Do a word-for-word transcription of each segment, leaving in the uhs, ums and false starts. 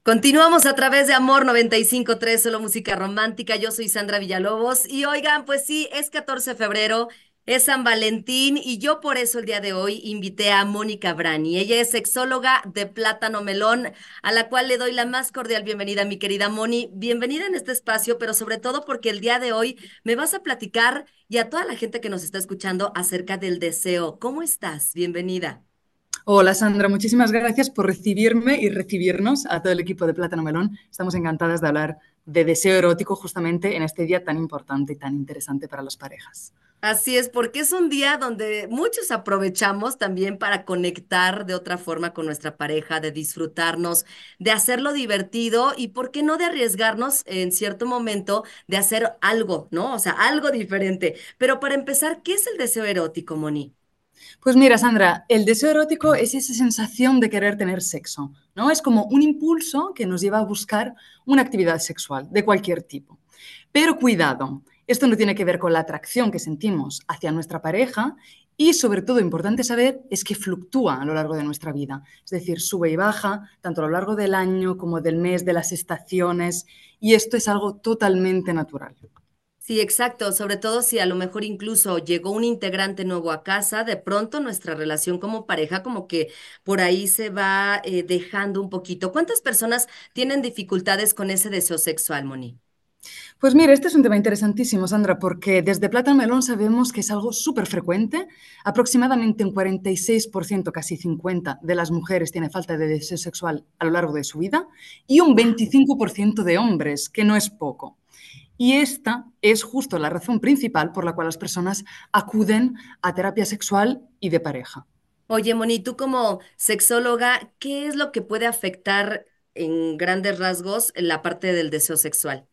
Continuamos a través de Amor noventa y cinco punto tres, solo música romántica. Yo soy Sandra Villalobos y oigan, pues sí, es catorce de febrero, es San Valentín y yo por eso el día de hoy invité a Mónica Brani. Ella es sexóloga de Plátano Melón, a la cual le doy la más cordial bienvenida, mi querida Moni. Bienvenida en este espacio, pero sobre todo porque el día de hoy me vas a platicar y a toda la gente que nos está escuchando acerca del deseo. ¿Cómo estás? Bienvenida. Hola Sandra, muchísimas gracias por recibirme y recibirnos a todo el equipo de Plátano Melón. Estamos encantadas de hablar de deseo erótico justamente en este día tan importante y tan interesante para las parejas. Así es, porque es un día donde muchos aprovechamos también para conectar de otra forma con nuestra pareja, de disfrutarnos, de hacerlo divertido y, ¿por qué no de arriesgarnos en cierto momento de hacer algo, ¿no? O sea, algo diferente. Pero para empezar, ¿qué es el deseo erótico, Moni? Pues mira, Sandra, el deseo erótico es esa sensación de querer tener sexo, ¿no? Es como un impulso que nos lleva a buscar una actividad sexual de cualquier tipo. Pero cuidado, esto no tiene que ver con la atracción que sentimos hacia nuestra pareja y sobre todo importante saber es que fluctúa a lo largo de nuestra vida, es decir, sube y baja tanto a lo largo del año como del mes, de las estaciones y esto es algo totalmente natural. Sí, exacto, sobre todo si a lo mejor incluso llegó un integrante nuevo a casa, de pronto nuestra relación como pareja como que por ahí se va eh, dejando un poquito. ¿Cuántas personas tienen dificultades con ese deseo sexual, Moni? Pues mira, este es un tema interesantísimo, Sandra, porque desde Plátano Melón sabemos que es algo súper frecuente. Aproximadamente un cuarenta y seis por ciento, casi cincuenta por ciento de las mujeres tiene falta de deseo sexual a lo largo de su vida y un veinticinco por ciento de hombres, que no es poco. Y esta es justo la razón principal por la cual las personas acuden a terapia sexual y de pareja. Oye, Moni, tú como sexóloga, ¿qué es lo que puede afectar en grandes rasgos la parte del deseo sexual?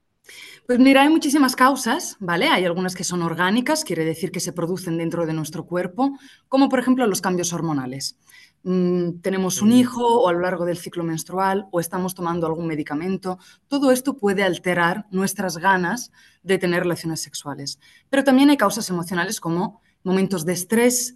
Pues mira, hay muchísimas causas, ¿vale? Hay algunas que son orgánicas, quiere decir que se producen dentro de nuestro cuerpo, como por ejemplo los cambios hormonales. Mm, tenemos un Mm. hijo o a lo largo del ciclo menstrual o estamos tomando algún medicamento. Todo esto puede alterar nuestras ganas de tener relaciones sexuales. Pero también hay causas emocionales como momentos de estrés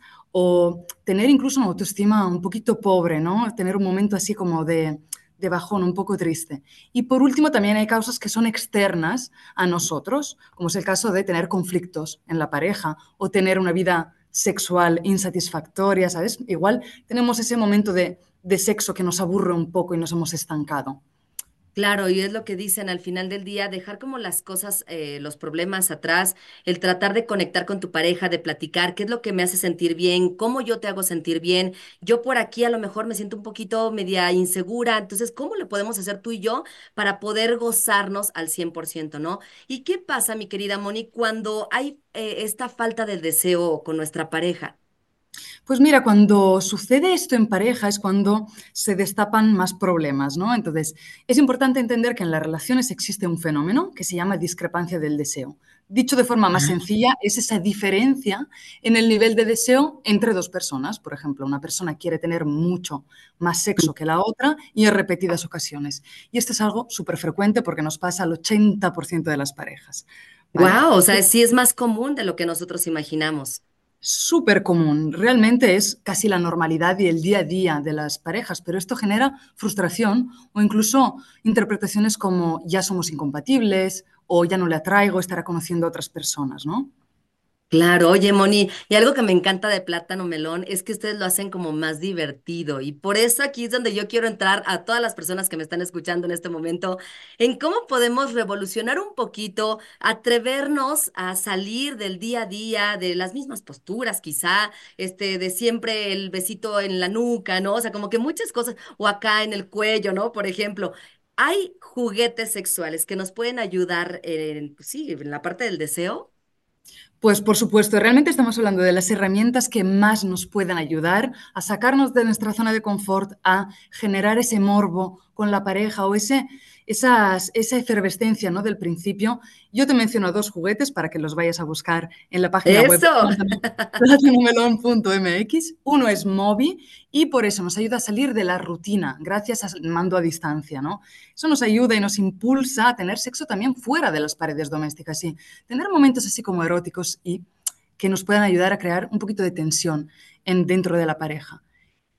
o tener incluso una autoestima un poquito pobre, ¿no? Tener un momento así como de, de bajón, un poco triste. Y por último, también hay causas que son externas a nosotros, como es el caso de tener conflictos en la pareja o tener una vida sexual insatisfactoria, ¿sabes? Igual tenemos ese momento de, de sexo que nos aburre un poco y nos hemos estancado. Claro, y es lo que dicen al final del día, dejar como las cosas, eh, los problemas atrás, el tratar de conectar con tu pareja, de platicar, qué es lo que me hace sentir bien, cómo yo te hago sentir bien. Yo por aquí a lo mejor me siento un poquito media insegura, entonces, ¿cómo le podemos hacer tú y yo para poder gozarnos al cien por ciento, ¿no? ¿Y qué pasa, mi querida Moni, cuando hay eh, esta falta de deseo con nuestra pareja? Pues mira, cuando sucede esto en pareja es cuando se destapan más problemas, ¿no? Entonces, es importante entender que en las relaciones existe un fenómeno que se llama discrepancia del deseo. Dicho de forma más sencilla, es esa diferencia en el nivel de deseo entre dos personas. Por ejemplo, una persona quiere tener mucho más sexo que la otra y en repetidas ocasiones. Y esto es algo súper frecuente porque nos pasa al ochenta por ciento de las parejas, ¿vale? Wow, o sea, sí es más común de lo que nosotros imaginamos. Súper común. Realmente es casi la normalidad y el día a día de las parejas, pero esto genera frustración o incluso interpretaciones como ya somos incompatibles o ya no le atraigo, estará conociendo a otras personas, ¿no? Claro, oye, Moni, y algo que me encanta de Plátano Melón es que ustedes lo hacen como más divertido y por eso aquí es donde yo quiero entrar a todas las personas que me están escuchando en este momento, en cómo podemos revolucionar un poquito, atrevernos a salir del día a día, de las mismas posturas quizá, este, de siempre el besito en la nuca, ¿no? O sea, como que muchas cosas, o acá en el cuello, ¿no? Por ejemplo. Hay juguetes sexuales que nos pueden ayudar en, pues sí, en la parte del deseo. Pues por supuesto, realmente estamos hablando de las herramientas que más nos pueden ayudar a sacarnos de nuestra zona de confort, a generar ese morbo con la pareja o ese, esas, esa efervescencia, ¿no? Del principio. Yo te menciono dos juguetes para que los vayas a buscar en la página web Eso. plátanomelón punto m x. Uno es Mobi y por eso nos ayuda a salir de la rutina gracias al mando a distancia, ¿no? Eso nos ayuda y nos impulsa a tener sexo también fuera de las paredes domésticas y tener momentos así como eróticos y que nos puedan ayudar a crear un poquito de tensión en, dentro de la pareja.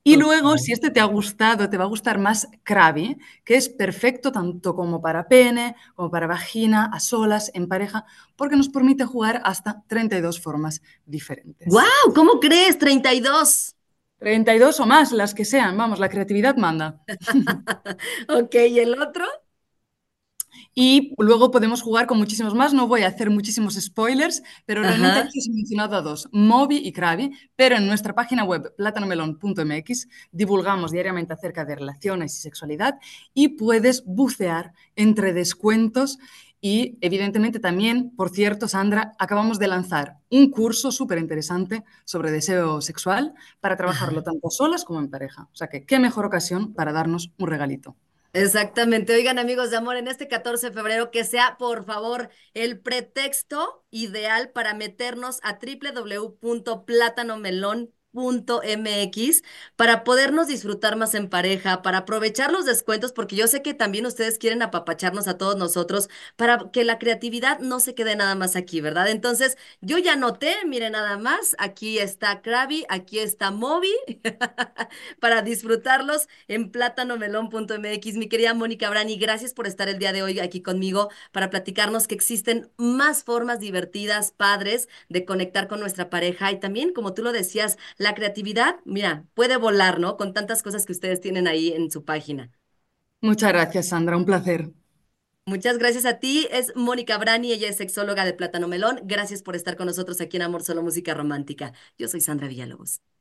Y Ok. luego, si este te ha gustado, te va a gustar más Krabi, que es perfecto tanto como para pene, como para vagina, a solas, en pareja, porque nos permite jugar hasta treinta y dos formas diferentes. ¡Wow! ¿Cómo crees? Treinta y dos. Treinta y dos o más, las que sean, vamos, la creatividad manda. Ok, ¿y el otro? Y luego podemos jugar con muchísimos más. No voy a hacer muchísimos spoilers, pero realmente Ajá. aquí os he mencionado a dos, Moby y Krabi, pero en nuestra página web plátanomelón punto m x divulgamos diariamente acerca de relaciones y sexualidad y puedes bucear entre descuentos. Y evidentemente también, por cierto, Sandra, acabamos de lanzar un curso súper interesante sobre deseo sexual para trabajarlo Ajá. tanto solas como en pareja. O sea que qué mejor ocasión para darnos un regalito. Exactamente. Oigan, amigos de amor, en este catorce de febrero, que sea, por favor, el pretexto ideal para meternos a w w w punto plátanomelón punto m x para podernos disfrutar más en pareja, para aprovechar los descuentos, porque yo sé que también ustedes quieren apapacharnos a todos nosotros, para que la creatividad no se quede nada más aquí, ¿verdad? Entonces, yo ya noté, miren nada más, aquí está Krabi, aquí está Moby, para disfrutarlos en plátanomelón punto m x. Mi querida Mónica Brani, gracias por estar el día de hoy aquí conmigo para platicarnos que existen más formas divertidas, padres, de conectar con nuestra pareja y también, como tú lo decías, la creatividad, mira, puede volar, ¿no? Con tantas cosas que ustedes tienen ahí en su página. Muchas gracias, Sandra. Un placer. Muchas gracias a ti. Es Mónica Brani, ella es sexóloga de Plátano Melón. Gracias por estar con nosotros aquí en Amor Solo Música Romántica. Yo soy Sandra Villalobos.